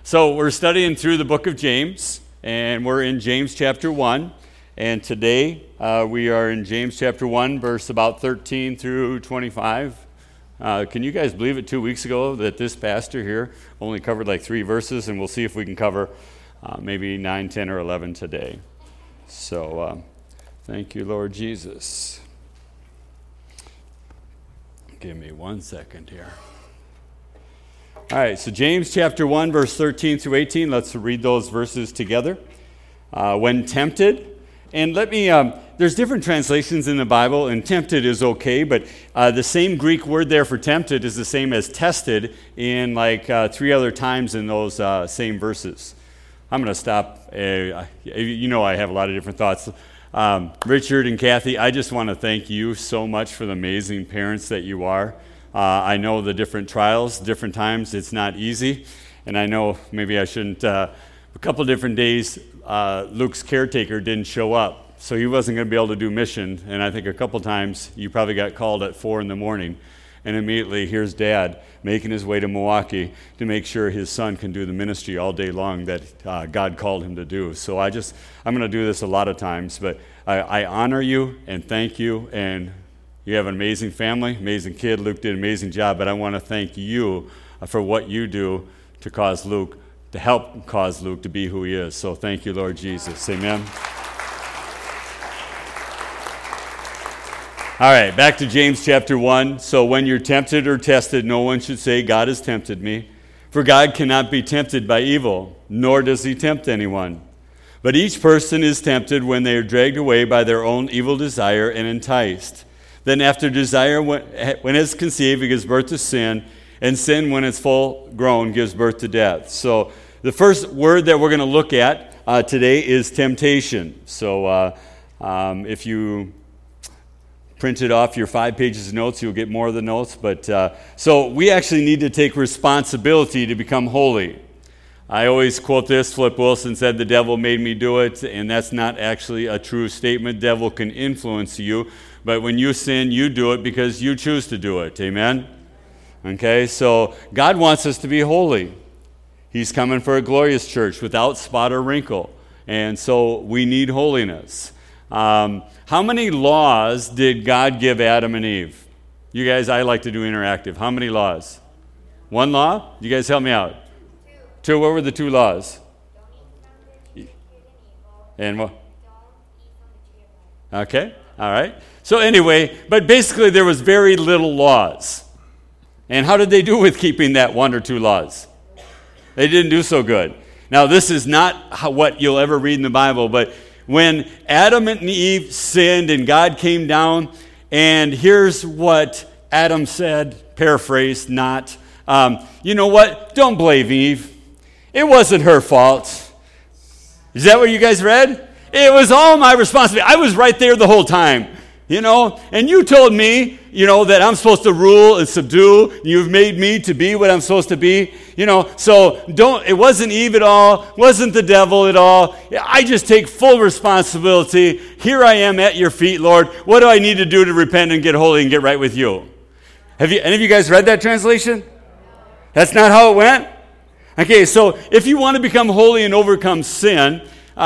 So we're studying through the book of James, and we're in James chapter 1. And today we are in James chapter 1, verse about 13 through 25. Can you guys believe it 2 weeks ago that this pastor here only covered like 3 verses, and we'll see if we can cover maybe 9, 10, or 11 today. So thank you, Lord Jesus. Give me 1 second here. All right, so James chapter 1, verse 13 through 18. Let's read those verses together. When tempted, and let me, there's different translations in the Bible, and tempted is okay, but the same Greek word there for tempted is the same as tested in like 3 other times in those same verses. I'm going to stop. You know I have a lot of different thoughts. Richard and Kathy, I just want to thank you so much for the amazing parents that you are. I know the different trials, different times, it's not easy. And I know maybe I shouldn't, a couple different days, Luke's caretaker didn't show up. So he wasn't going to be able to do mission. And I think a couple times you probably got called at 4 in the morning. And immediately here's Dad making his way to Milwaukee to make sure his son can do the ministry all day long that God called him to do. So I'm going to do this a lot of times. But I honor you and thank you. And you have an amazing family, amazing kid. Luke did an amazing job, but I want to thank you for what you do to help cause Luke to be who he is. So thank you, Lord Jesus. Amen. All right, back to James chapter 1. So when you're tempted or tested, no one should say, God has tempted me. For God cannot be tempted by evil, nor does he tempt anyone. But each person is tempted when they are dragged away by their own evil desire and enticed. Then after desire, when it's conceived, it gives birth to sin, and sin, when it's full grown, gives birth to death. So the first word that we're going to look at today is temptation. So if you printed off your 5 pages of notes, you'll get more of the notes. But so we actually need to take responsibility to become holy. I always quote this. Flip Wilson said, the devil made me do it, and that's not actually a true statement. The devil can influence you. But when you sin, you do it because you choose to do it. Amen? Okay, so God wants us to be holy. He's coming for a glorious church without spot or wrinkle. And so we need holiness. How many laws did God give Adam and Eve? You guys, I like to do interactive. How many laws? 1 law? You guys help me out. 2. What were the 2 laws? And what? Okay, all right. So anyway, but basically there was very little laws. And how did they do with keeping that 1 or 2 laws? They didn't do so good. Now this is not what you'll ever read in the Bible, but when Adam and Eve sinned and God came down, and here's what Adam said, paraphrased, not, you know what? Don't blame Eve. It wasn't her fault. Is that what you guys read? It was all my responsibility. I was right there the whole time. You know, and you told me, you know, that I'm supposed to rule and subdue. You've made me to be what I'm supposed to be. You know, so it wasn't Eve at all, wasn't the devil at all. I just take full responsibility. Here I am at your feet, Lord. What do I need to do to repent and get holy and get right with you? Any of you guys read that translation? That's not how it went? Okay, so if you want to become holy and overcome sin,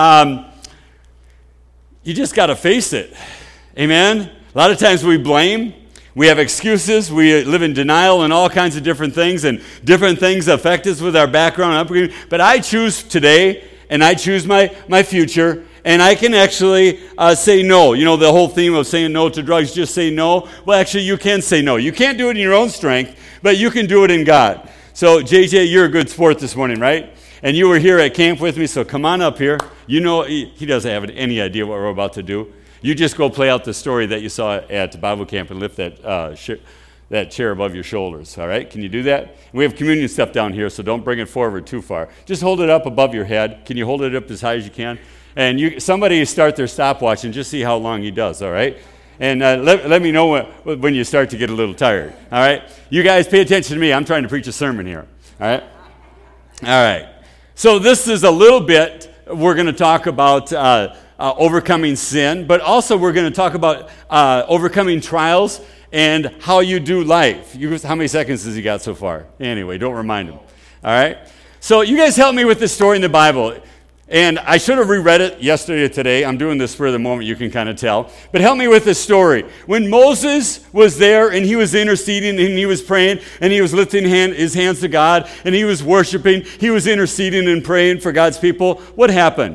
you just got to face it. Amen? A lot of times we blame, we have excuses, we live in denial and all kinds of different things, and different things affect us with our background and upbringing. But I choose today, and I choose my future, and I can actually say no. You know, the whole theme of saying no to drugs, just say no. Well, actually, you can say no. You can't do it in your own strength, but you can do it in God. So, JJ, you're a good sport this morning, right? And you were here at camp with me, so come on up here. You know, he doesn't have any idea what we're about to do. You just go play out the story that you saw at Bible camp and lift that chair above your shoulders, all right? Can you do that? We have communion stuff down here, so don't bring it forward too far. Just hold it up above your head. Can you hold it up as high as you can? And somebody start their stopwatch and just see how long he does, all right? And let me know when you start to get a little tired, all right? You guys pay attention to me. I'm trying to preach a sermon here, all right? All right. So this is a little bit, we're going to talk about overcoming sin, but also we're going to talk about overcoming trials and how you do life. How many seconds has he got so far? Anyway, don't remind him. All right? So you guys help me with this story in the Bible. And I should have reread it yesterday or today. I'm doing this for the moment, you can kind of tell. But help me with this story. When Moses was there and he was interceding and he was praying and he was lifting his hands to God and he was worshiping, he was interceding and praying for God's people, what happened?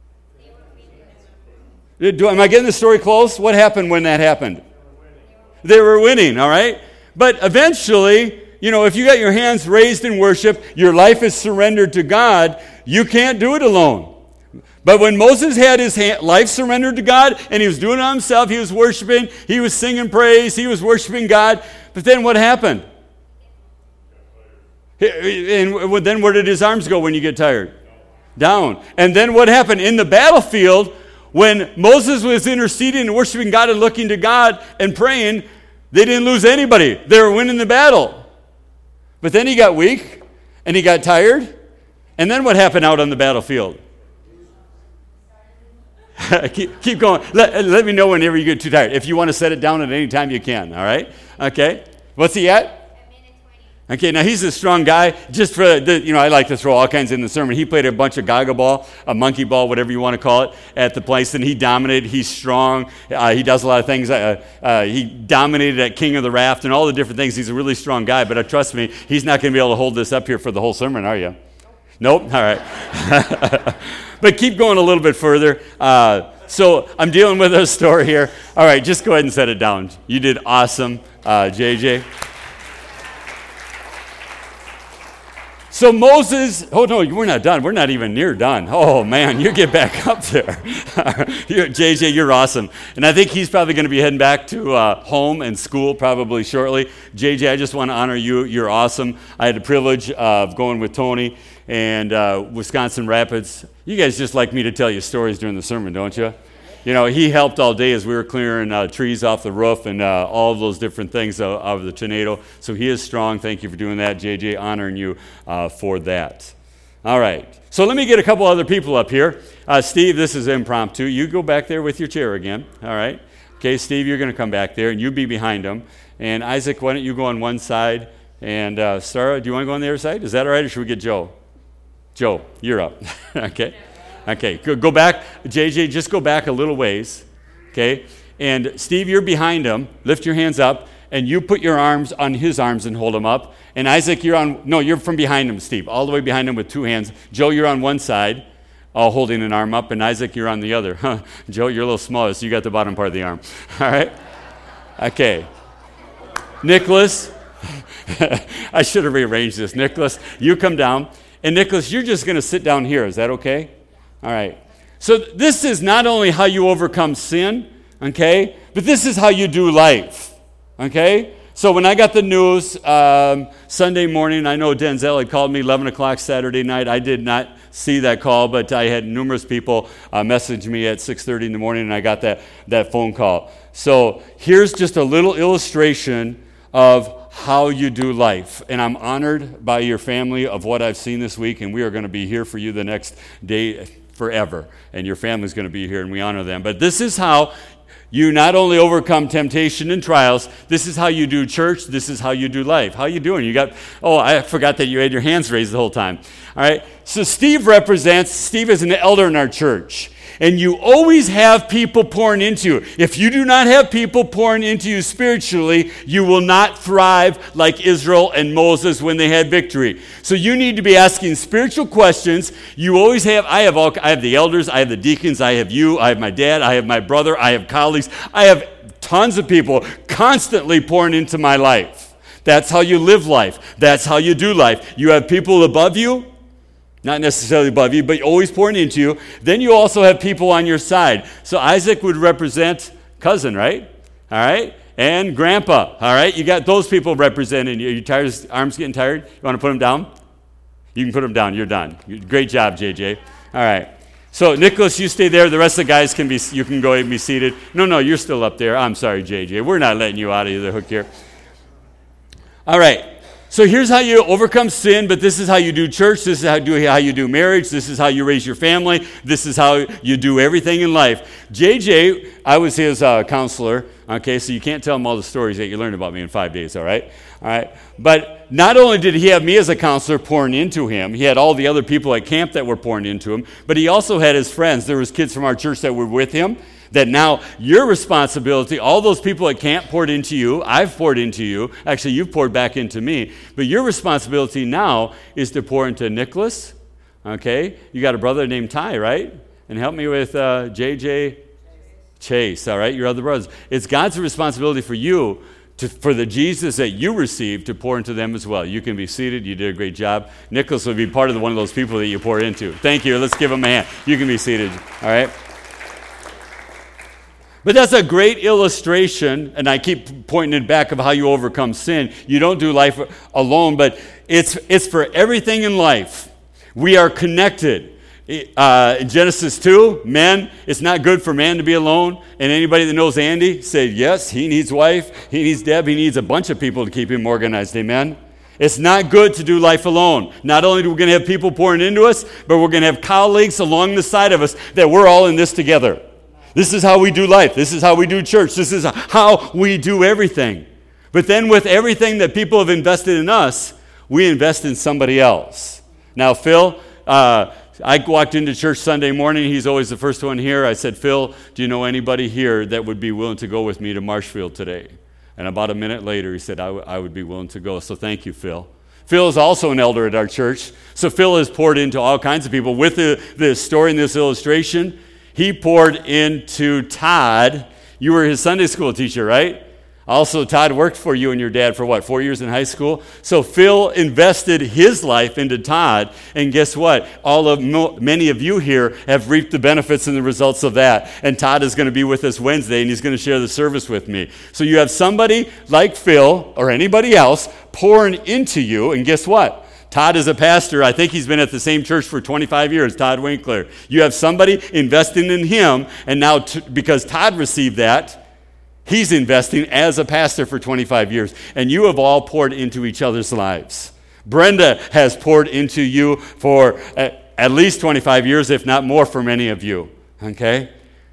Am I getting the story close? What happened when that happened? They were winning, all right? But eventually, if you got your hands raised in worship, your life is surrendered to God, you can't do it alone. But when Moses had his life surrendered to God and he was doing it himself, he was worshiping, he was singing praise, he was worshiping God. But then what happened? And then where did his arms go when you get tired? Down. And then what happened? In the battlefield, when Moses was interceding and worshiping God and looking to God and praying, they didn't lose anybody. They were winning the battle. But then he got weak and he got tired. And then what happened out on the battlefield? keep going. Let me know whenever you get too tired. If you want to set it down at any time, you can. All right? Okay. What's he at? Okay, now he's a strong guy. Just for, I like to throw all kinds in the sermon. He played a bunch of gaga ball, a monkey ball, whatever you want to call it, at the place, and he dominated. He's strong. He does a lot of things. He dominated at King of the Raft and all the different things. He's a really strong guy, but trust me, he's not going to be able to hold this up here for the whole sermon, are you? Nope? All right. But keep going a little bit further. So I'm dealing with a story here. All right, just go ahead and set it down. You did awesome, JJ. So Moses, oh no, we're not done. We're not even near done. Oh man, you get back up there. JJ, you're awesome. And I think he's probably going to be heading back to home and school probably shortly. JJ, I just want to honor you. You're awesome. I had the privilege of going with Tony and Wisconsin Rapids. You guys just like me to tell you stories during the sermon, don't you? He helped all day as we were clearing trees off the roof and all of those different things of the tornado. So he is strong. Thank you for doing that, JJ, honoring you for that. All right. So let me get a couple other people up here. Steve, this is impromptu. You go back there with your chair again. All right. Okay, Steve, you're going to come back there, and you be behind him. And Isaac, why don't you go on one side? And Sarah, do you want to go on the other side? Is that all right, or should we get Joe? Joe, you're up. Okay. Okay, go back. JJ, just go back a little ways, okay? And Steve, you're behind him. Lift your hands up, and you put your arms on his arms and hold him up. And Isaac, you're from behind him, Steve, all the way behind him with two hands. Joe, you're on one side, all holding an arm up, and Isaac, you're on the other. Joe, you're a little smaller, so you got the bottom part of the arm. All right? Okay. Nicholas, I should have rearranged this. Nicholas, you come down. And Nicholas, you're just going to sit down here. Is that okay? All right. So this is not only how you overcome sin, okay, but this is how you do life, okay? So when I got the news Sunday morning, I know Denzel had called me 11 o'clock Saturday night. I did not see that call, but I had numerous people message me at 6:30 in the morning, and I got that phone call. So here's just a little illustration of how you do life. And I'm honored by your family of what I've seen this week, and we are going to be here for you the next day forever. And your family's going to be here, and we honor them. But this is how you not only overcome temptation and trials, this is how you do church, this is how you do life. How you doing? I forgot that you had your hands raised the whole time. All right, so Steve is an elder in our church. And you always have people pouring into you. If you do not have people pouring into you spiritually, you will not thrive like Israel and Moses when they had victory. So you need to be asking spiritual questions. You always have, I have the elders, I have the deacons, I have you, I have my dad, I have my brother, I have colleagues. I have tons of people constantly pouring into my life. That's how you live life. That's how you do life. You have people above you, not necessarily above you, but always pouring into you. Then you also have people on your side. So Isaac would represent cousin, right? All right? And grandpa, all right? You got those people representing you. Are you tired? Arms getting tired? You want to put them down? You can put them down. You're done. Great job, JJ. All right. So Nicholas, you stay there. The rest of the guys you can go ahead and be seated. No, you're still up there. I'm sorry, JJ. We're not letting you out of the hook here. All right. So here's how you overcome sin, but this is how you do church, this is how you do marriage, this is how you raise your family, this is how you do everything in life. JJ, I was his counselor, okay, so you can't tell him all the stories that you learned about me in 5 days, all right? All right, but not only did he have me as a counselor pouring into him, he had all the other people at camp that were pouring into him, but he also had his friends. There was kids from our church that were with him, that now your responsibility, all those people at camp poured into you, I've poured into you, actually you've poured back into me, but your responsibility now is to pour into Nicholas, okay? You got a brother named Ty, right? And help me with JJ Chase, all right? Your other brothers. It's God's responsibility for you, for the Jesus that you received, to pour into them as well. You can be seated. You did a great job. Nicholas will be part of one of those people that you pour into. Thank you. Let's give him a hand. You can be seated, all right? But that's a great illustration, and I keep pointing it back of how you overcome sin. You don't do life alone, but it's for everything in life. We are connected. In Genesis 2, men, it's not good for man to be alone. And anybody that knows Andy said, yes, he needs wife, he needs Deb, he needs a bunch of people to keep him organized. Amen? It's not good to do life alone. Not only are we going to have people pouring into us, but we're going to have colleagues along the side of us that we're all in this together. This is how we do life. This is how we do church. This is how we do everything. But then with everything that people have invested in us, we invest in somebody else. Now, Phil, I walked into church Sunday morning. He's always the first one here. I said, Phil, do you know anybody here that would be willing to go with me to Marshfield today? And about a minute later, he said, I would be willing to go. So thank you, Phil. Phil is also an elder at our church. So Phil has poured into all kinds of people. With this story and this illustration, he poured into Todd. You were his Sunday school teacher, right? Also, Todd worked for you and your dad for 4 years in high school? So Phil invested his life into Todd, and guess what? Many of you here have reaped the benefits and the results of that. And Todd is going to be with us Wednesday, and he's going to share the service with me. So you have somebody like Phil or anybody else pouring into you, and guess what? Todd is a pastor. I think he's been at the same church for 25 years, Todd Winkler. You have somebody investing in him, and now because Todd received that, he's investing as a pastor for 25 years. And you have all poured into each other's lives. Brenda has poured into you for at least 25 years, if not more for many of you. Okay?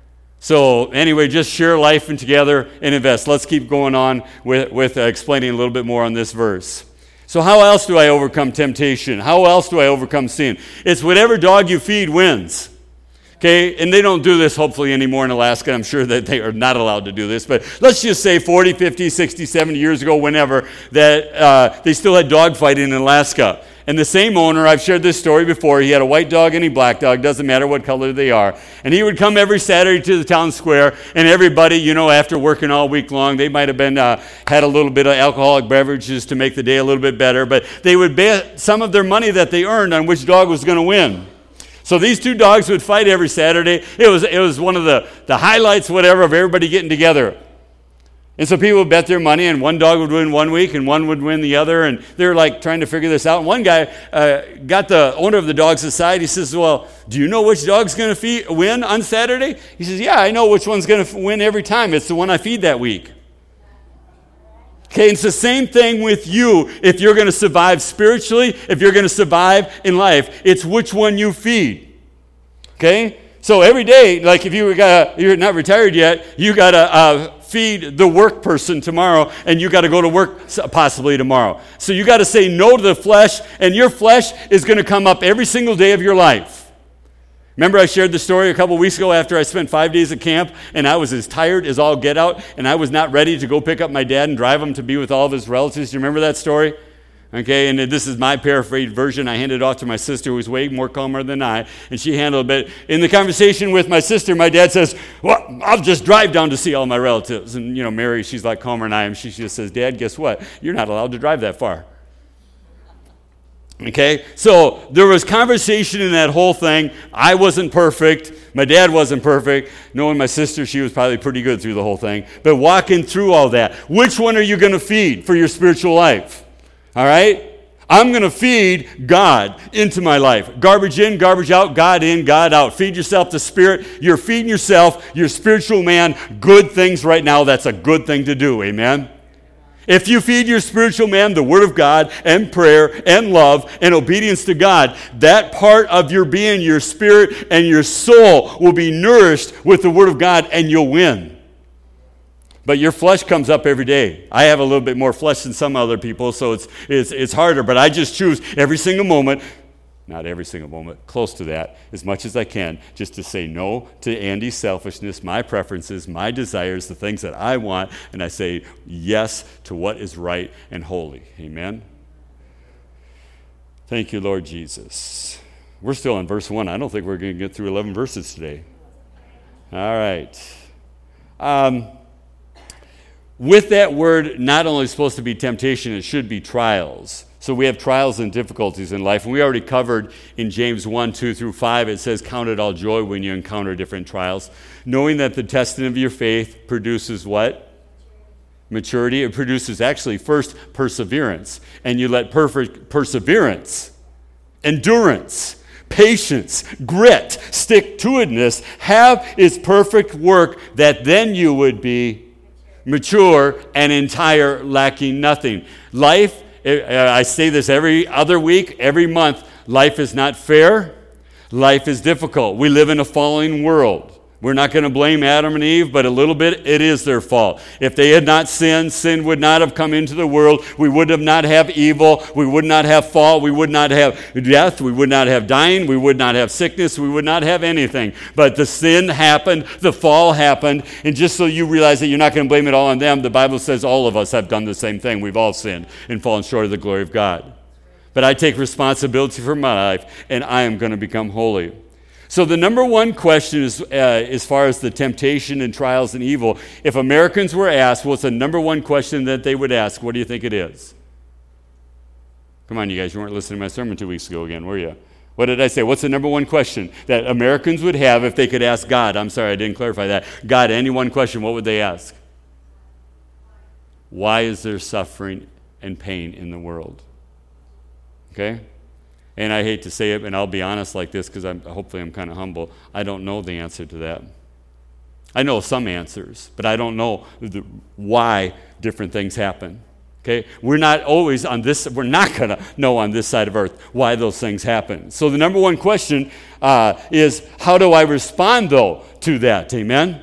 So anyway, just share life and together and invest. Let's keep going on with explaining a little bit more on this verse. So how else do I overcome temptation? How else do I overcome sin? It's whatever dog you feed wins. Okay, and they don't do this hopefully anymore in Alaska. I'm sure that they are not allowed to do this. But let's just say 40, 50, 60, 70 years ago, whenever, that they still had dog fighting in Alaska. And the same owner, I've shared this story before, he had a white dog and a black dog, doesn't matter what color they are. And he would come every Saturday to the town square, and everybody, after working all week long, they might have been had a little bit of alcoholic beverages to make the day a little bit better, but they would bet some of their money that they earned on which dog was going to win. So these two dogs would fight every Saturday. It was one of the highlights, whatever, of everybody getting together. And so people would bet their money, and one dog would win one week, and one would win the other, and they were like trying to figure this out. And one guy got the owner of the dogs aside. He says, well, do you know which dog's going to win on Saturday? He says, yeah, I know which one's going to win every time. It's the one I feed that week. Okay, it's the same thing with you. If you're going to survive spiritually, if you're going to survive in life, it's which one you feed. Okay? So every day, like if you're not retired yet, you got to feed the work person tomorrow, and you got to go to work possibly tomorrow. So you got to say no to the flesh, and your flesh is going to come up every single day of your life. Remember I shared the story a couple weeks ago after I spent 5 days at camp, and I was as tired as all get out, and I was not ready to go pick up my dad and drive him to be with all of his relatives. Do you remember that story? Okay, and this is my paraphrased version. I handed it off to my sister, who was way more calmer than I, and she handled it. But in the conversation with my sister, my dad says, well, I'll just drive down to see all my relatives. And, Mary, she's like calmer than I am. She just says, Dad, guess what? You're not allowed to drive that far. Okay, so there was conversation in that whole thing. I wasn't perfect. My dad wasn't perfect. Knowing my sister, she was probably pretty good through the whole thing. But walking through all that, which one are you going to feed for your spiritual life? All right? I'm going to feed God into my life. Garbage in, garbage out, God in, God out. Feed yourself the Spirit. You're feeding yourself, your spiritual man, good things right now. That's a good thing to do. Amen? If you feed your spiritual man the Word of God and prayer and love and obedience to God, that part of your being, your spirit and your soul will be nourished with the Word of God and you'll win. But your flesh comes up every day. I have a little bit more flesh than some other people, so it's harder. But I just choose every single moment, not every single moment, close to that, as much as I can, just to say no to Andy's selfishness, my preferences, my desires, the things that I want, and I say yes to what is right and holy. Amen? Thank you, Lord Jesus. We're still in verse 1. I don't think we're going to get through 11 verses today. All right. With that word, not only supposed to be temptation, it should be trials. So we have trials and difficulties in life. And we already covered in James 1, 2 through 5, it says, count it all joy when you encounter different trials. Knowing that the testing of your faith produces what? Maturity. It produces actually first perseverance. And you let perfect perseverance, endurance, patience, grit, stick-to-itness have its perfect work, that then you would be mature and entire, lacking nothing. Life, I say this every other week, every month, life is not fair. Life is difficult. We live in a fallen world. We're not going to blame Adam and Eve, but a little bit it is their fault. If they had not sinned, sin would not have come into the world. We would not have evil. We would not have fall. We would not have death. We would not have dying. We would not have sickness. We would not have anything. But the sin happened. The fall happened. And just so you realize that you're not going to blame it all on them, the Bible says all of us have done the same thing. We've all sinned and fallen short of the glory of God. But I take responsibility for my life, and I am going to become holy. So the number one question is, as far as the temptation and trials and evil, if Americans were asked, what's the number one question that they would ask? What do you think it is? Come on, you guys, you weren't listening to my sermon 2 weeks ago again, were you? What did I say? What's the number one question that Americans would have if they could ask God? I'm sorry, I didn't clarify that. God, any one question, what would they ask? Why is there suffering and pain in the world? Okay? And I hate to say it, and I'll be honest like this because hopefully I'm kind of humble. I don't know the answer to that. I know some answers, but I don't know why different things happen. Okay? We're not always on this, we're not going to know on this side of earth why those things happen. So the number one question is, how do I respond, though, to that? Amen?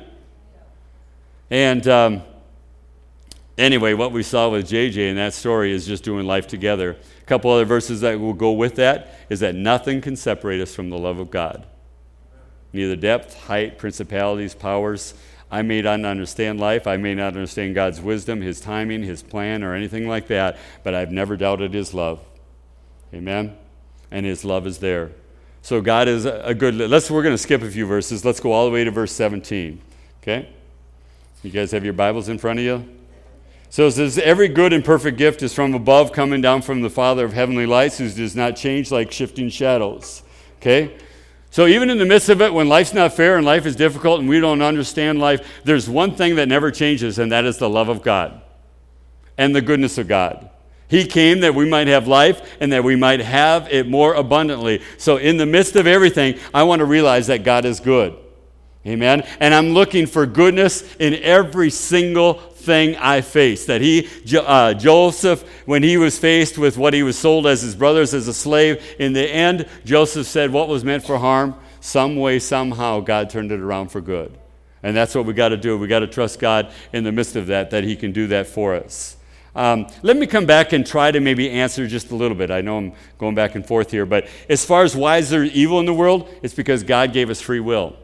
And anyway, what we saw with JJ in that story is just doing life together. A couple other verses that will go with that is that nothing can separate us from the love of God. Neither depth, height, principalities, powers. I may not understand life. I may not understand God's wisdom, His timing, His plan, or anything like that, but I've never doubted His love. Amen? And His love is there. So God is a good... We're going to skip a few verses. Let's go all the way to verse 17. Okay? You guys have your Bibles in front of you? So it says, every good and perfect gift is from above, coming down from the Father of heavenly lights, who does not change like shifting shadows. Okay? So even in the midst of it, when life's not fair and life is difficult and we don't understand life, there's one thing that never changes, and that is the love of God and the goodness of God. He came that we might have life and that we might have it more abundantly. So in the midst of everything, I want to realize that God is good. Amen? And I'm looking for goodness in every single thing I face. That Joseph, when he was faced with what he was sold as his brothers as a slave, in the end, Joseph said what was meant for harm, some way, somehow, God turned it around for good. And that's what we got to do. We got to trust God in the midst of that He can do that for us. Let me come back and try to maybe answer just a little bit. I know I'm going back and forth here, but as far as why is there evil in the world, it's because God gave us free will.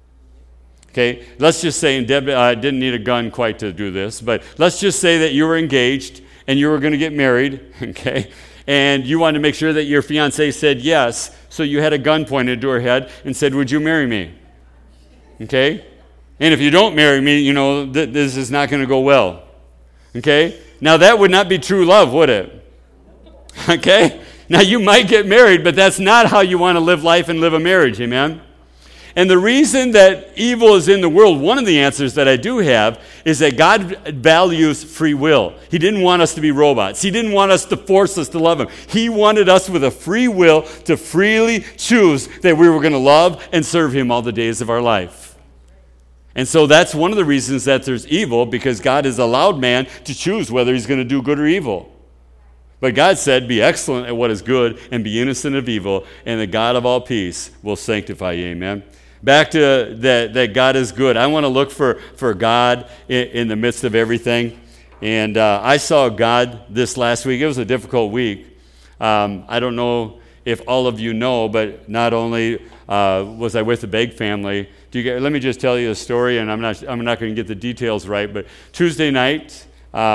Okay, let's just say, and Deb didn't need a gun quite to do this, but let's just say that you were engaged and you were going to get married, okay, and you wanted to make sure that your fiancée said yes, so you had a gun pointed to her head and said, would you marry me? Okay, and if you don't marry me, you know, this is not going to go well, okay? Now that would not be true love, would it? Okay, now you might get married, but that's not how you want to live life and live a marriage, amen? And the reason that evil is in the world, one of the answers that I do have, is that God values free will. He didn't want us to be robots. He didn't want us to force us to love Him. He wanted us with a free will to freely choose that we were going to love and serve Him all the days of our life. And so that's one of the reasons that there's evil, because God has allowed man to choose whether he's going to do good or evil. But God said, be excellent at what is good and be innocent of evil, and the God of all peace will sanctify you. Amen. Back to that God is good. I want to look for God in the midst of everything. And I saw God this last week. It was a difficult week. I don't know if all of you know, but not only was I with the Begg family. Let me just tell you a story, and I'm not going to get the details right. But Tuesday night,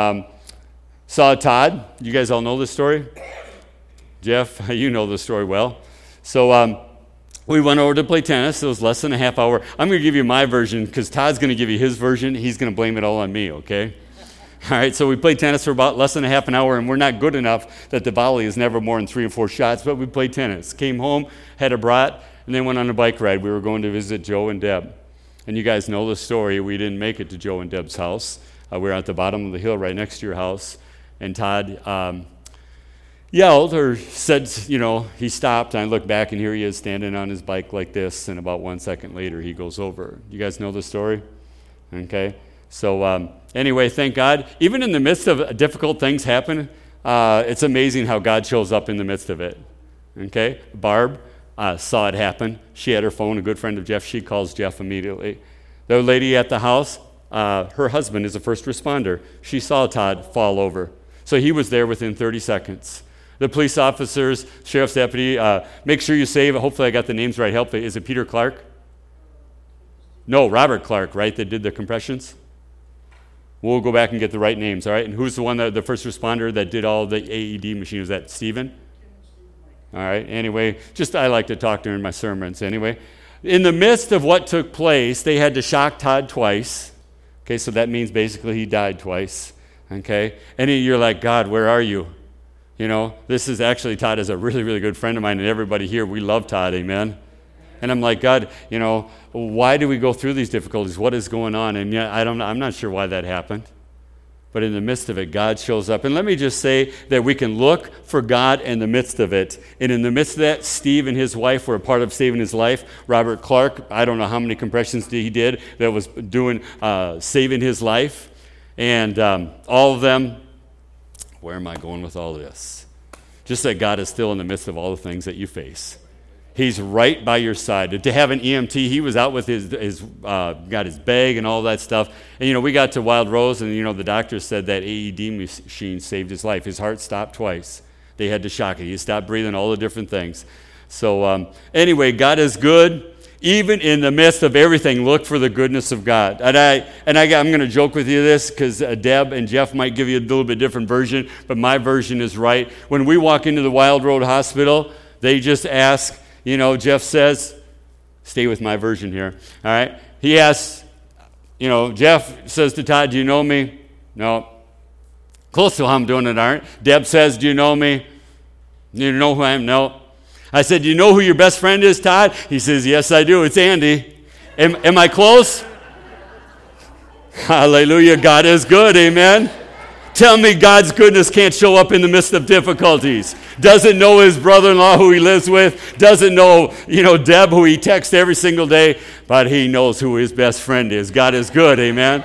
saw Todd. You guys all know this story? Jeff, you know the story well. So we went over to play tennis. It was less than a half hour. I'm going to give you my version because Todd's going to give you his version. He's going to blame it all on me, okay? All right, so we played tennis for about less than a half an hour, and we're not good enough that the volley is never more than 3 or 4 shots, but we played tennis. Came home, had a brat, and then went on a bike ride. We were going to visit Joe and Deb. And you guys know the story. We didn't make it to Joe and Deb's house. We were at the bottom of the hill right next to your house. And Todd yelled or said, he stopped. And I looked back, and here he is standing on his bike like this. And about 1 second later, he goes over. You guys know the story? Okay. So anyway, thank God. Even in the midst of difficult things happen, it's amazing how God shows up in the midst of it. Okay. Barb saw it happen. She had her phone, a good friend of Jeff. She calls Jeff immediately. The lady at the house, her husband is a first responder. She saw Todd fall over. So he was there within 30 seconds. The police officers, sheriff's deputy, make sure you save it. Hopefully I got the names right. Help. Is it Peter Clark? No, Robert Clark, right? That did the compressions? We'll go back and get the right names, all right? And who's the one, the first responder that did all the AED machines? Was that Stephen? All right. Anyway, I like to talk during my sermons. Anyway, in the midst of what took place, they had to shock Todd twice. Okay, so that means basically he died twice. Okay, and you're like, God, where are you? This is actually, Todd is a really, really good friend of mine, and everybody here, we love Todd, amen? And I'm like, God, why do we go through these difficulties? What is going on? And yeah, I'm not sure why that happened. But in the midst of it, God shows up. And let me just say that we can look for God in the midst of it. And in the midst of that, Steve and his wife were a part of saving his life. Robert Clark, I don't know how many compressions he did that was doing saving his life. And all of them, where am I going with all this? Just that God is still in the midst of all the things that you face. He's right by your side. To have an EMT, he was out with his got his bag and all that stuff. And, we got to Wild Rose, and, the doctor said that AED machine saved his life. His heart stopped twice. They had to shock it. He stopped breathing, all the different things. So anyway, God is good. Even in the midst of everything, look for the goodness of God. And I'm going to joke with you this because Deb and Jeff might give you a little bit different version, but my version is right. When we walk into the Wild Road Hospital, they just ask, Jeff says, stay with my version here, all right? He asks, Jeff says to Todd, do you know me? No. Close to how I'm doing it, aren't? Deb says, do you know me? You know who I am? No. I said, do you know who your best friend is, Todd? He says, yes, I do. It's Andy. Am I close? Hallelujah. God is good. Amen. Tell me God's goodness can't show up in the midst of difficulties. Doesn't know his brother-in-law who he lives with. Doesn't know, Deb who he texts every single day. But he knows who his best friend is. God is good. Amen.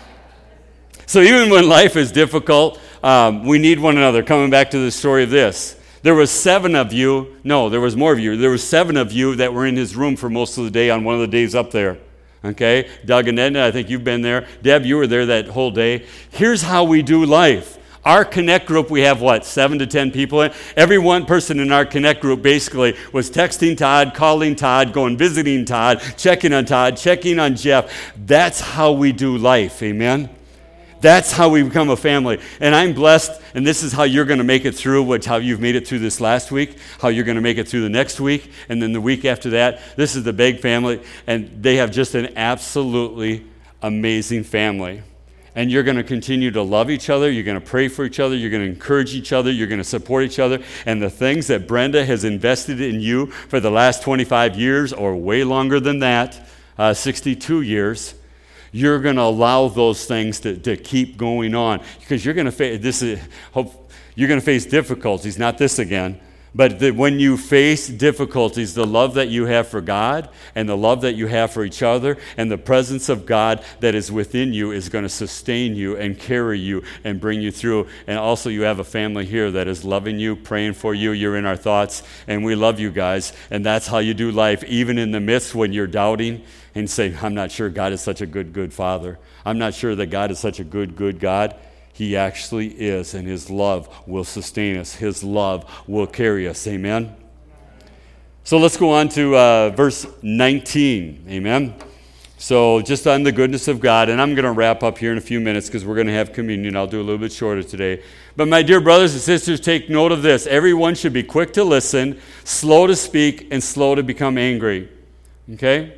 So even when life is difficult, we need one another. Coming back to the story of this. There was 7 of you. No, there was more of you. There were 7 of you that were in his room for most of the day on one of the days up there. Okay? Doug and Edna, I think you've been there. Deb, you were there that whole day. Here's how we do life. Our Connect group, we have 7 to 10 people in. Every one person in our Connect group basically was texting Todd, calling Todd, going visiting Todd, checking on Jeff. That's how we do life. Amen? That's how we become a family. And I'm blessed, and this is how you're going to make it through, how you've made it through this last week, how you're going to make it through the next week, and then the week after that. This is the Begg family, and they have just an absolutely amazing family. And you're going to continue to love each other. You're going to pray for each other. You're going to encourage each other. You're going to support each other. And the things that Brenda has invested in you for the last 25 years, or way longer than that, 62 years, you're going to allow those things to keep going on, because you're going to face difficulties, not this again, But when you face difficulties, the love that you have for God and the love that you have for each other and the presence of God that is within you is going to sustain you and carry you and bring you through. And also you have a family here that is loving you, praying for you. You're in our thoughts, and we love you guys. And that's how you do life, even in the midst when you're doubting and saying, I'm not sure God is such a good Father. I'm not sure that God is such a good God. He actually is, and his love will sustain us. His love will carry us. Amen? So let's go on to verse 19. Amen? So just on the goodness of God, and I'm going to wrap up here in a few minutes because we're going to have communion. I'll do a little bit shorter today. But my dear brothers and sisters, take note of this. Everyone should be quick to listen, slow to speak, and slow to become angry. Okay?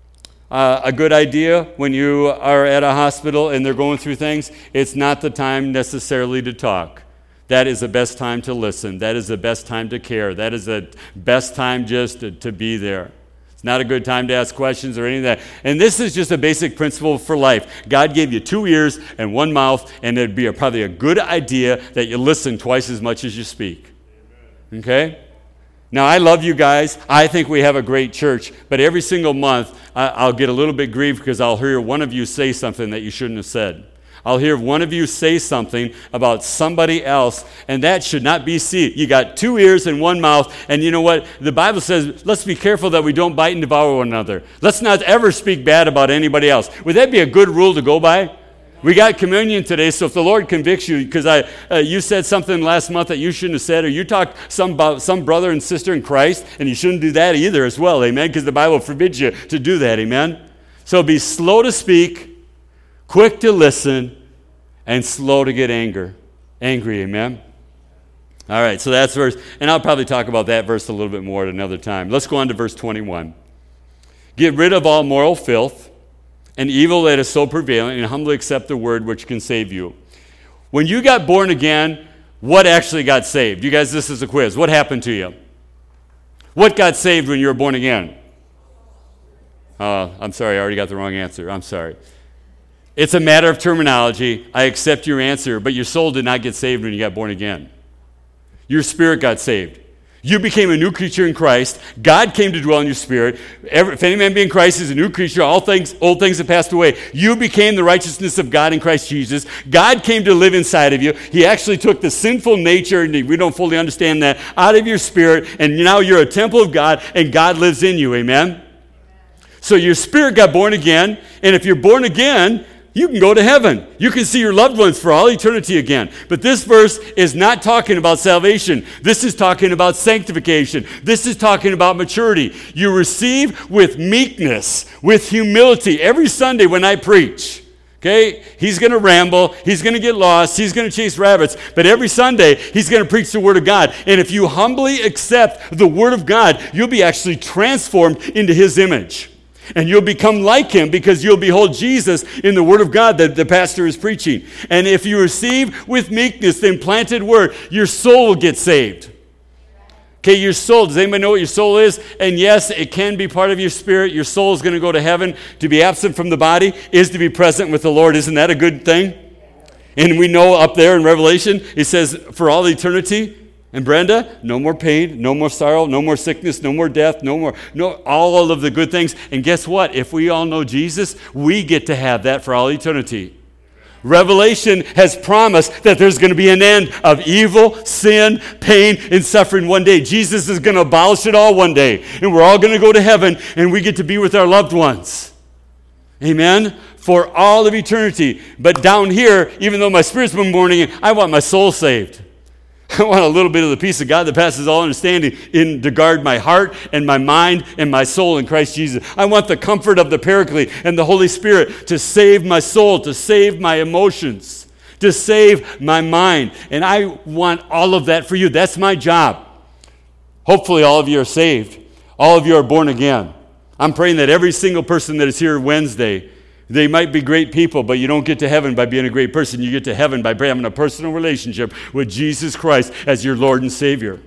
A good idea when you are at a hospital and they're going through things, it's not the time necessarily to talk. That is the best time to listen. That is the best time to care. That is the best time just to be there. It's not a good time to ask questions or any of that. And this is just a basic principle for life. God gave you 2 ears and 1 mouth, and it'd be probably a good idea that you listen twice as much as you speak. Okay? Now, I love you guys. I think we have a great church. But every single month, I'll get a little bit grieved because I'll hear one of you say something that you shouldn't have said. I'll hear one of you say something about somebody else, and that should not be seen. You got 2 ears and 1 mouth, and you know what? The Bible says, let's be careful that we don't bite and devour one another. Let's not ever speak bad about anybody else. Would that be a good rule to go by? We got communion today, so if the Lord convicts you because you said something last month that you shouldn't have said, or you talked about some brother and sister in Christ, and you shouldn't do that either as well, amen, because the Bible forbids you to do that, amen? So be slow to speak, quick to listen, and slow to get angry, amen? All right, so that's verse, and I'll probably talk about that verse a little bit more at another time. Let's go on to verse 21. Get rid of all moral filth, and evil that is so prevalent, and humbly accept the word which can save you. When you got born again, what actually got saved? You guys, this is a quiz. What happened to you? What got saved when you were born again? I'm sorry, I already got the wrong answer. I'm sorry. It's a matter of terminology. I accept your answer, but your soul did not get saved when you got born again. Your spirit got saved. You became a new creature in Christ. God came to dwell in your spirit. If any man be in Christ is a new creature, old things have passed away. You became the righteousness of God in Christ Jesus. God came to live inside of you. He actually took the sinful nature, and we don't fully understand that, out of your spirit, and now you're a temple of God, and God lives in you. Amen? So your spirit got born again, and if you're born again, you can go to heaven. You can see your loved ones for all eternity again. But this verse is not talking about salvation. This is talking about sanctification. This is talking about maturity. You receive with meekness, with humility. Every Sunday when I preach, okay, he's going to ramble. He's going to get lost. He's going to chase rabbits. But every Sunday, he's going to preach the Word of God. And if you humbly accept the Word of God, you'll be actually transformed into His image. And you'll become like him because you'll behold Jesus in the Word of God that the pastor is preaching. And if you receive with meekness the implanted Word, your soul will get saved. Okay, your soul, does anybody know what your soul is? And yes, it can be part of your spirit. Your soul is going to go to heaven. To be absent from the body is to be present with the Lord. Isn't that a good thing? And we know up there in Revelation, it says, for all eternity. And Brenda, no more pain, no more sorrow, no more sickness, no more death, all of the good things. And guess what? If we all know Jesus, we get to have that for all eternity. Revelation has promised that there's going to be an end of evil, sin, pain, and suffering one day. Jesus is going to abolish it all one day. And we're all going to go to heaven, and we get to be with our loved ones. Amen? For all of eternity. But down here, even though my spirit's been born again, I want my soul saved. I want a little bit of the peace of God that passes all understanding to guard my heart and my mind and my soul in Christ Jesus. I want the comfort of the Paraclete and the Holy Spirit to save my soul, to save my emotions, to save my mind. And I want all of that for you. That's my job. Hopefully all of you are saved. All of you are born again. I'm praying that every single person that is here Wednesday, they might be great people, but you don't get to heaven by being a great person. You get to heaven by having a personal relationship with Jesus Christ as your Lord and Savior.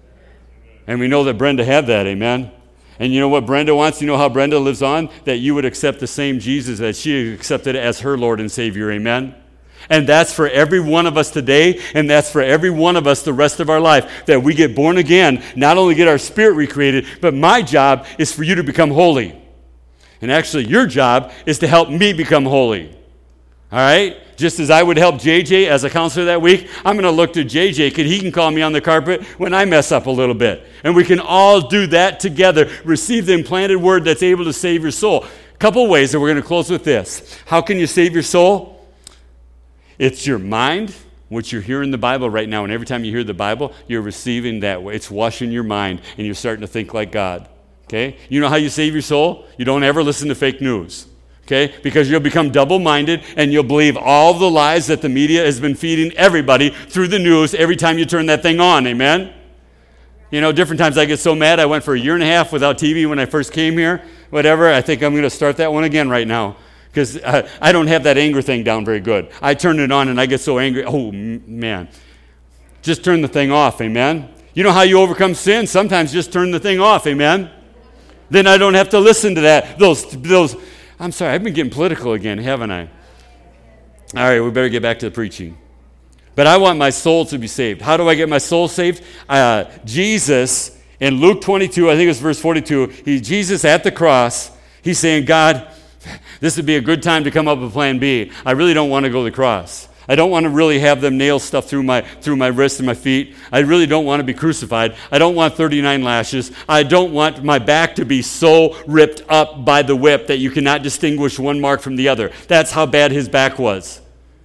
And we know that Brenda had that, amen? And you know what Brenda wants? You know how Brenda lives on? That you would accept the same Jesus that she accepted as her Lord and Savior, amen? And that's for every one of us today, and that's for every one of us the rest of our life, that we get born again, not only get our spirit recreated, but my job is for you to become holy. And actually, your job is to help me become holy. All right? Just as I would help JJ as a counselor that week, I'm going to look to JJ because he can call me on the carpet when I mess up a little bit. And we can all do that together. Receive the implanted word that's able to save your soul. A couple ways, and we're going to close with this. How can you save your soul? It's your mind, which you're hearing the Bible right now. And every time you hear the Bible, you're receiving that way. It's washing your mind, and you're starting to think like God. Okay? You know how you save your soul? You don't ever listen to fake news. Okay? Because you'll become double-minded, and you'll believe all the lies that the media has been feeding everybody through the news every time you turn that thing on. Amen? You know, different times I get so mad. I went for a year and a half without TV when I first came here. Whatever. I think I'm going to start that one again right now. Because I don't have that anger thing down very good. I turn it on and I get so angry. Oh, man. Just turn the thing off, amen? You know how you overcome sin? Sometimes just turn the thing off, amen? Then I don't have to listen to that. Those. I'm sorry, I've been getting political again, haven't I? All right, we better get back to the preaching. But I want my soul to be saved. How do I get my soul saved? Jesus, in Luke 22, I think it's verse 42, Jesus at the cross, he's saying, God, this would be a good time to come up with plan B. I really don't want to go to the cross. I don't want to really have them nail stuff through my wrists and my feet. I really don't want to be crucified. I don't want 39 lashes. I don't want my back to be so ripped up by the whip that you cannot distinguish one mark from the other. That's how bad his back was.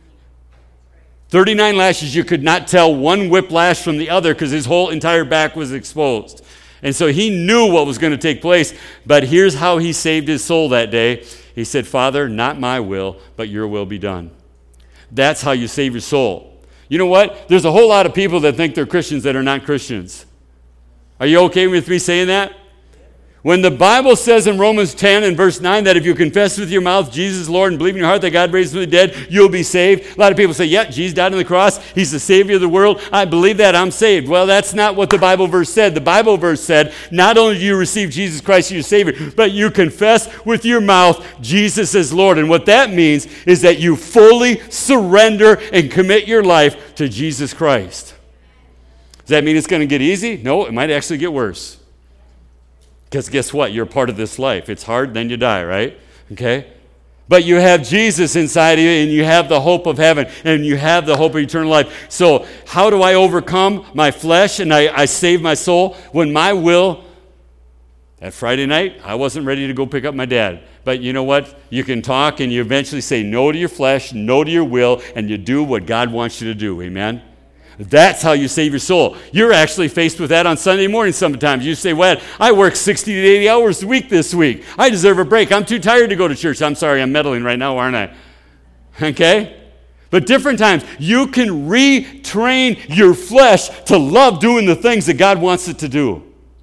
39 lashes, you could not tell one whiplash from the other because his whole entire back was exposed. And so he knew what was going to take place, but here's how he saved his soul that day. He said, Father, not my will, but your will be done. That's how you save your soul. You know what? There's a whole lot of people that think they're Christians that are not Christians. Are you okay with me saying that? When the Bible says in Romans 10 and verse 9 that if you confess with your mouth Jesus is Lord and believe in your heart that God raised from the dead, you'll be saved. A lot of people say, yeah, Jesus died on the cross. He's the Savior of the world. I believe that. I'm saved. Well, that's not what the Bible verse said. The Bible verse said, not only do you receive Jesus Christ as your Savior, but you confess with your mouth Jesus is Lord. And what that means is that you fully surrender and commit your life to Jesus Christ. Does that mean it's going to get easy? No, it might actually get worse. Because guess what? You're part of this life. It's hard, then you die, right? Okay? But you have Jesus inside of you, and you have the hope of heaven, and you have the hope of eternal life. So how do I overcome my flesh and I save my soul? When my will, that Friday night, I wasn't ready to go pick up my dad. But you know what? You can talk, and you eventually say no to your flesh, no to your will, and you do what God wants you to do. Amen? That's how you save your soul. You're actually faced with that on Sunday morning sometimes. You say, well, I work 60 to 80 hours a week this week. I deserve a break. I'm too tired to go to church. I'm sorry, I'm meddling right now, aren't I? Okay? But different times, you can retrain your flesh to love doing the things that God wants it to do.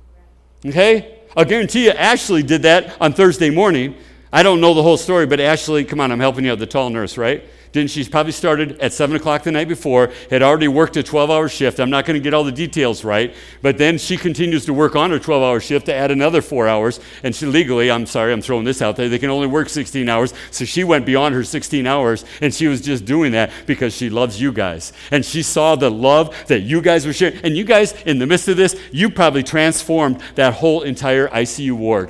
Okay? I'll guarantee you, Ashley did that on Thursday morning. I don't know the whole story, but Ashley, come on, I'm helping you out, the tall nurse, right? Didn't she probably started at 7 o'clock the night before, had already worked a 12-hour shift. I'm not going to get all the details right, but then she continues to work on her 12-hour shift to add another 4 hours, and she legally, I'm sorry, I'm throwing this out there, they can only work 16 hours, so she went beyond her 16 hours, and she was just doing that because she loves you guys. And she saw the love that you guys were sharing, and you guys, in the midst of this, you probably transformed that whole entire ICU ward.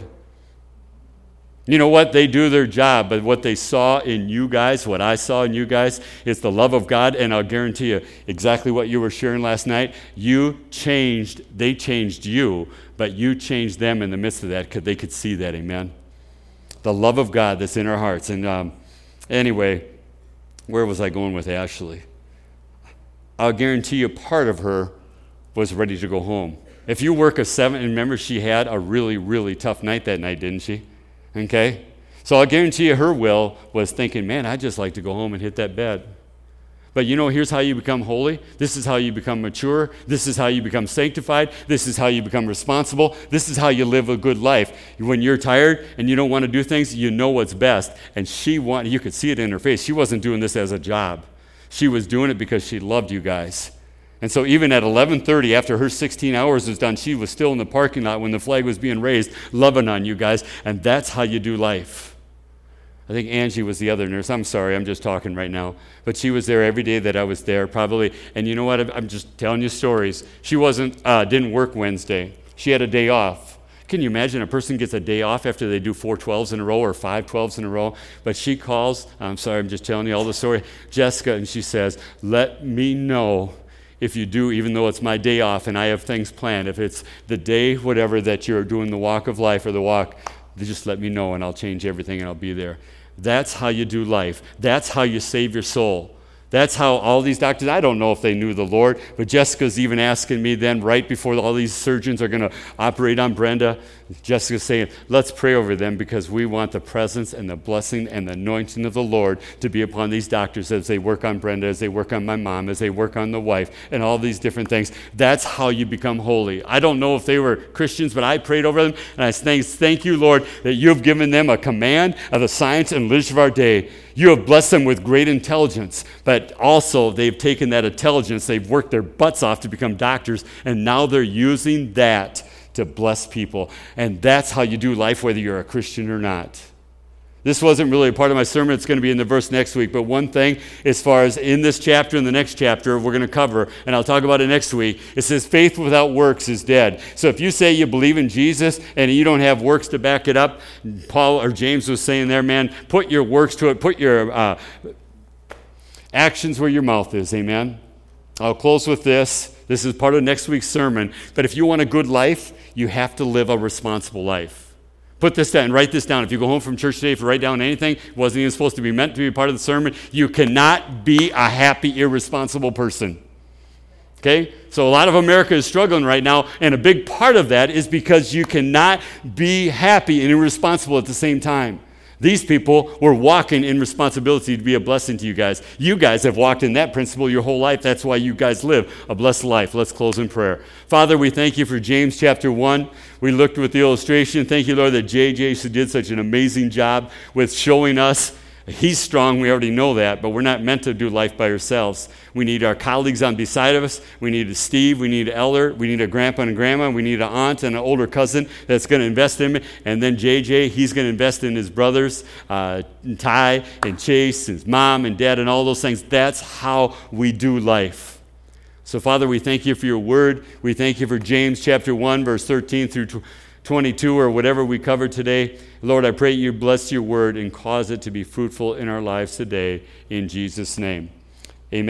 You know what? They do their job, but what they saw in you guys, what I saw in you guys, is the love of God, and I'll guarantee you exactly what you were sharing last night. They changed you, but you changed them in the midst of that because they could see that, amen? The love of God that's in our hearts. And anyway, where was I going with Ashley? I'll guarantee you part of her was ready to go home. If you work a 7, and remember she had a really, really tough night that night, didn't she? Okay? So I guarantee you her will was thinking, man, I'd just like to go home and hit that bed. But you know, here's how you become holy. This is how you become mature. This is how you become sanctified. This is how you become responsible. This is how you live a good life. When you're tired and you don't want to do things, you know what's best. And you could see it in her face. She wasn't doing this as a job. She was doing it because she loved you guys. And so even at 11:30, after her 16 hours was done, she was still in the parking lot when the flag was being raised, loving on you guys. And that's how you do life. I think Angie was the other nurse. I'm sorry, I'm just talking right now. But she was there every day that I was there, probably. And you know what? I'm just telling you stories. She didn't work Wednesday. She had a day off. Can you imagine a person gets a day off after they do 4 12s in a row or 5 12s in a row? But she calls, I'm sorry, I'm just telling you all the story, Jessica, and she says, let me know if you do, even though it's my day off and I have things planned. If it's the day, whatever, that you're doing the walk of life or the walk, just let me know and I'll change everything and I'll be there. That's how you do life. That's how you save your soul. That's how all these doctors, I don't know if they knew the Lord, but Jessica's even asking me then, right before all these surgeons are going to operate on Brenda, Jessica's saying, let's pray over them because we want the presence and the blessing and the anointing of the Lord to be upon these doctors as they work on Brenda, as they work on my mom, as they work on the wife, and all these different things. That's how you become holy. I don't know if they were Christians, but I prayed over them, and I thank you, Lord, that you have given them a command of the science and literature of our day. You have blessed them with great intelligence, but also they've taken that intelligence, they've worked their butts off to become doctors, and now they're using that to bless people. And that's how you do life, whether you're a Christian or not. This wasn't really a part of my sermon. It's going to be in the verse next week. But one thing, as far as in this chapter and the next chapter, we're going to cover, and I'll talk about it next week. It says, faith without works is dead. So if you say you believe in Jesus and you don't have works to back it up, Paul or James was saying there, man, put your works to it. Put your actions where your mouth is. Amen. I'll close with this. This is part of next week's sermon. But if you want a good life, you have to live a responsible life. Put this down, write this down. If you go home from church today, if you write down anything, it wasn't even supposed to be meant to be part of the sermon, you cannot be a happy, irresponsible person. Okay? So a lot of America is struggling right now, and a big part of that is because you cannot be happy and irresponsible at the same time. These people were walking in responsibility to be a blessing to you guys. You guys have walked in that principle your whole life. That's why you guys live a blessed life. Let's close in prayer. Father, we thank you for James chapter 1. We looked with the illustration. Thank you, Lord, that JJ did such an amazing job with showing us he's strong. We already know that, but we're not meant to do life by ourselves. We need our colleagues on beside of us. We need a Steve. We need an elder. We need a grandpa and grandma. We need an aunt and an older cousin that's going to invest in him. And then JJ, he's going to invest in his brothers, Ty and Chase, his mom and dad and all those things. That's how we do life. So, Father, we thank you for your word. We thank you for James chapter 1, verse 13 through 22 or whatever we covered today. Lord, I pray you bless your word and cause it to be fruitful in our lives today. In Jesus' name.